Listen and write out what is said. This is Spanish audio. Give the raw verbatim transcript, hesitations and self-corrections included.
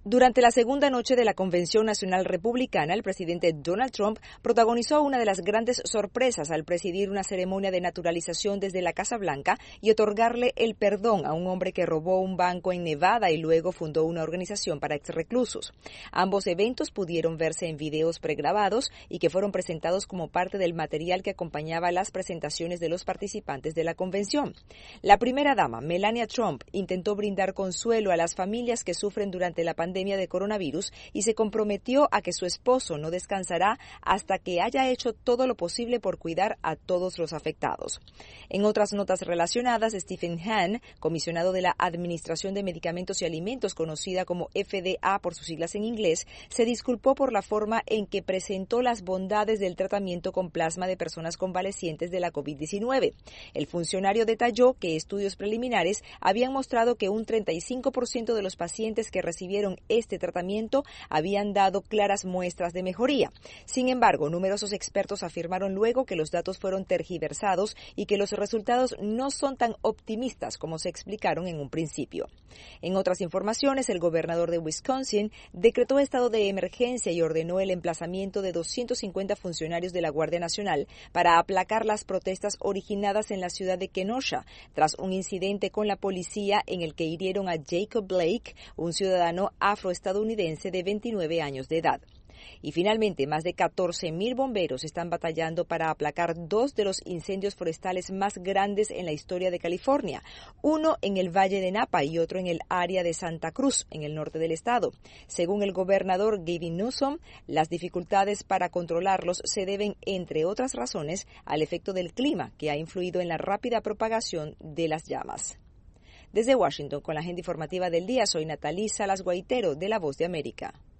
Durante la segunda noche de la Convención Nacional Republicana, el presidente Donald Trump protagonizó una de las grandes sorpresas al presidir una ceremonia de naturalización desde la Casa Blanca y otorgarle el perdón a un hombre que robó un banco en Nevada y luego fundó una organización para exreclusos. Ambos eventos pudieron verse en videos pregrabados y que fueron presentados como parte del material que acompañaba las presentaciones de los participantes de la convención. La primera dama, Melania Trump, intentó brindar consuelo a las familias que sufren durante la pandemia pandemia de coronavirus y se comprometió a que su esposo no descansará hasta que haya hecho todo lo posible por cuidar a todos los afectados. En otras notas relacionadas, Stephen Hahn, comisionado de la Administración de Medicamentos y Alimentos, conocida como F D A por sus siglas en inglés, se disculpó por la forma en que presentó las bondades del tratamiento con plasma de personas convalecientes de la COVID diecinueve. El funcionario detalló que estudios preliminares habían mostrado que un treinta y cinco por ciento de los pacientes que recibieron este tratamiento habían dado claras muestras de mejoría. Sin embargo, numerosos expertos afirmaron luego que los datos fueron tergiversados y que los resultados no son tan optimistas como se explicaron en un principio. En otras informaciones, el gobernador de Wisconsin decretó estado de emergencia y ordenó el emplazamiento de doscientos cincuenta funcionarios de la Guardia Nacional para aplacar las protestas originadas en la ciudad de Kenosha, tras un incidente con la policía en el que hirieron a Jacob Blake, un ciudadano afroestadounidense de veintinueve años de edad. Y finalmente, más de catorce mil bomberos están batallando para aplacar dos de los incendios forestales más grandes en la historia de California, uno en el Valle de Napa y otro en el área de Santa Cruz, en el norte del estado. Según el gobernador Gavin Newsom, las dificultades para controlarlos se deben, entre otras razones, al efecto del clima, que ha influido en la rápida propagación de las llamas. Desde Washington, con la agenda informativa del día, soy Natalí Salas Guaitero, de La Voz de América.